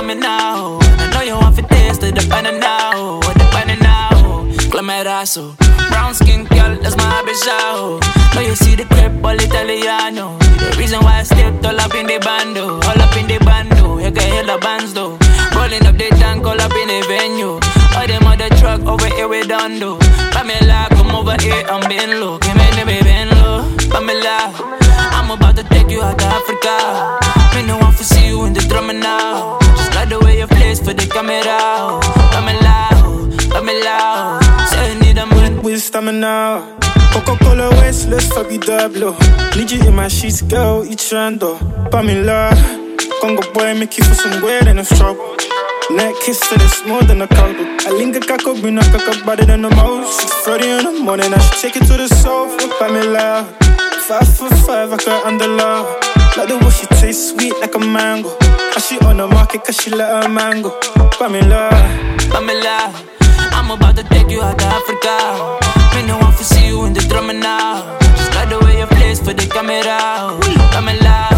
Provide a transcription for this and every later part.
stamina now. I know you want to taste the banana now. The banana now. Glamerazo. Brown skin girl, that's my hobby show. Now you see the crep all Italiano. The reason why I stepped all up in the bando. All up in the bando. You can hear the bands though. Rolling up the tank all up in the venue. All them other truck over here we done though. Pamela, come over here and bend low. Give me the baby bend low. Pamela, I'm about to take you out to Africa. Me no want to see you in the drama now. Just like the way you place for the camera. Pamela, Pamela, say you need a man with stamina. Coca-Cola Westless, Fabi Dablo. Need you in my sheets, girl, each rando. Pamela, Congo boy, make you feel some weird and a trouble. Neck kiss till it's more than a couple. I linger kako, bring up cock better than the most. 6:30 in the morning, I should take it to the sofa. Pamela, 5'5", I got under love. Like the way she tastes sweet like a mango. And she on the market cause she let her mango. Pamela, Pamela, I'm about to take you out to Africa. Me no want to see you in the drama now. Just like the way you place for the camera. Pamela,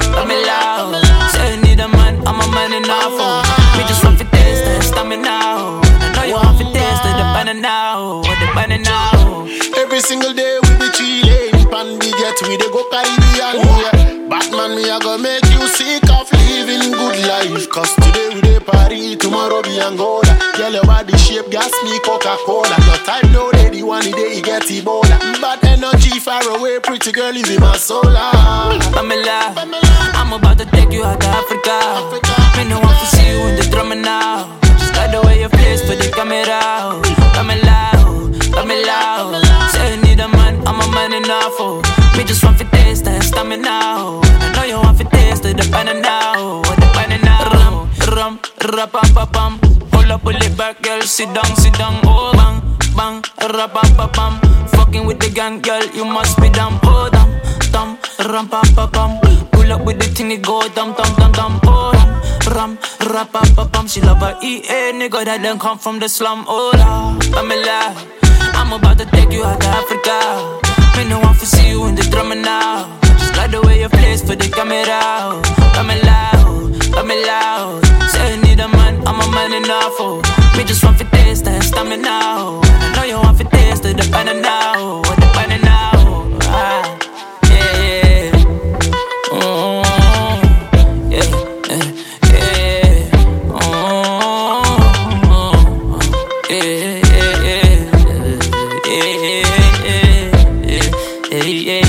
Pamela, say you need a man, I'm a man enough. Me just want to taste the stamina now. I know you want to taste the banana now. The banana now. Every single day we be chillin', pan we get we dey go Caribbean. Yeah. Batman me I go make you sick of living good life. Cause today we dey Paris, tomorrow be Angola. Girl your body shape gas me Coca-Cola. Your type no ready one day you get Ebola. Bad energy far away, pretty girl is in my soul. Pamela, I'm about to take you out to Africa. Me no want to see you in the drama now. Just like the way you place for the camera. Pamela, Pamela, say you need a man, I'm a man enough. Me just want to taste the stamina now. I know you want to taste the banana now. The banana now. Rum, rapam, pull it back, girl, sit down, oh bang, bang, rapam, fucking with the gang, girl, you must be dumb, oh dum, ram, pull up with the thing, it go dum, oh ram, rapam, she love her EA, nigga, that done come from the slum, oh la, Pamela, I'm about to take you out to Africa, me no want to see you in the drama now, just like the way you place for the camera, Pamela, say you need a man, I'm a man enough. Me just want to taste the stamina now. I know you want to taste the banana now. The banana now. Ah, yeah, yeah.